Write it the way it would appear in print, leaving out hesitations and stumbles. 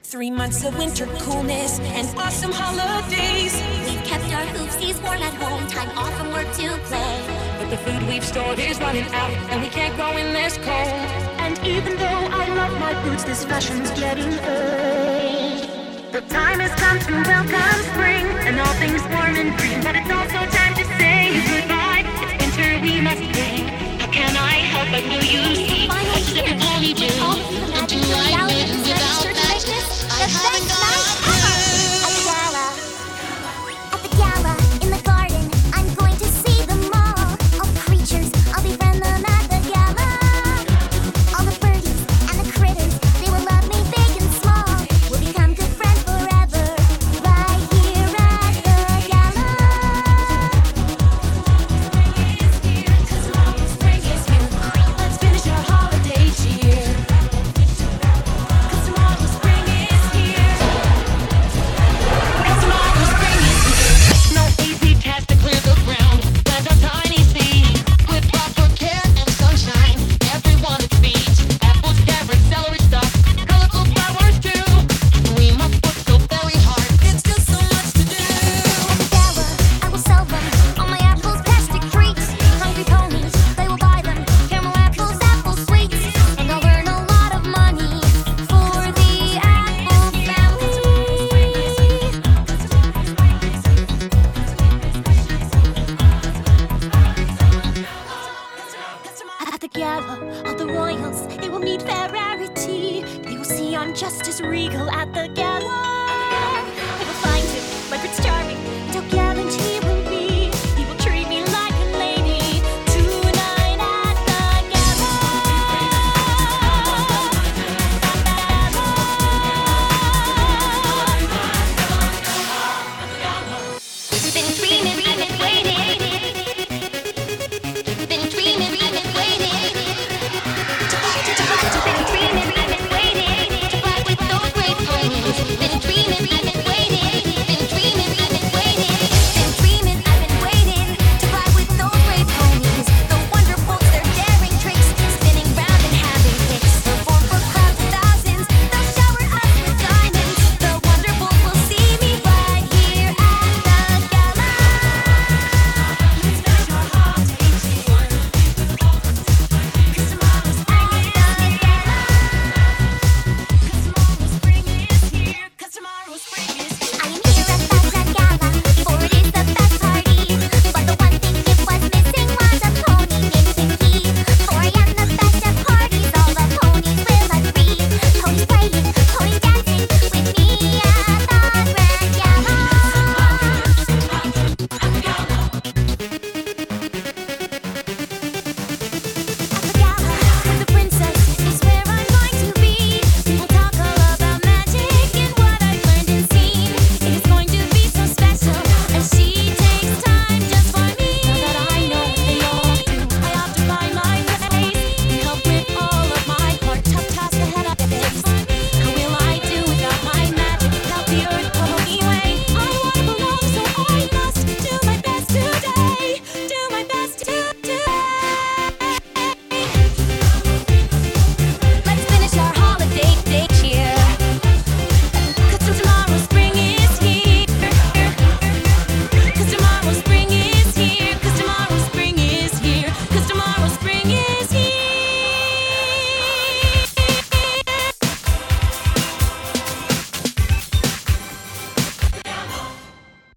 3 months of winter coolness and awesome holidays. We've kept our hoopsies warm at home, time off from work to play. But the food we've stored is running out, and we can't go in this cold. And even though I love my boots, this fashion's getting old. The time has come to welcome spring, and all things warm and green. But it's also time to say goodbye. It's winter, we must be. How can I help but know you see? Finally here, with all of you imagined reality without that. The best night ever! At the gala, in the garden, I'm going to see them all. All the creatures, I'll befriend them at the gala. All the birdies and the critters, they will love me big and small. We'll become good friends forever, right here at the gala. Spring is here, let's finish our holiday cheer. 'Cause tomorrow spring is here. 'Cause tomorrow spring is here. No easy task to clear the ground. Plant a tiny seed with proper care and sunshine. Everyone its feet. Apples, carrots, celery stalks, colorful flowers too. We must work so very hard. It's still so much to do. At the gala, I will sell them all my apples, plastic treats. Hungry ponies, they will buy them. Caramel apples, apple sweets, and I'll earn a lot of money for the apple family. At the gala, all the royals, they will meet their rarity. They will see I'm just as regal at the gala.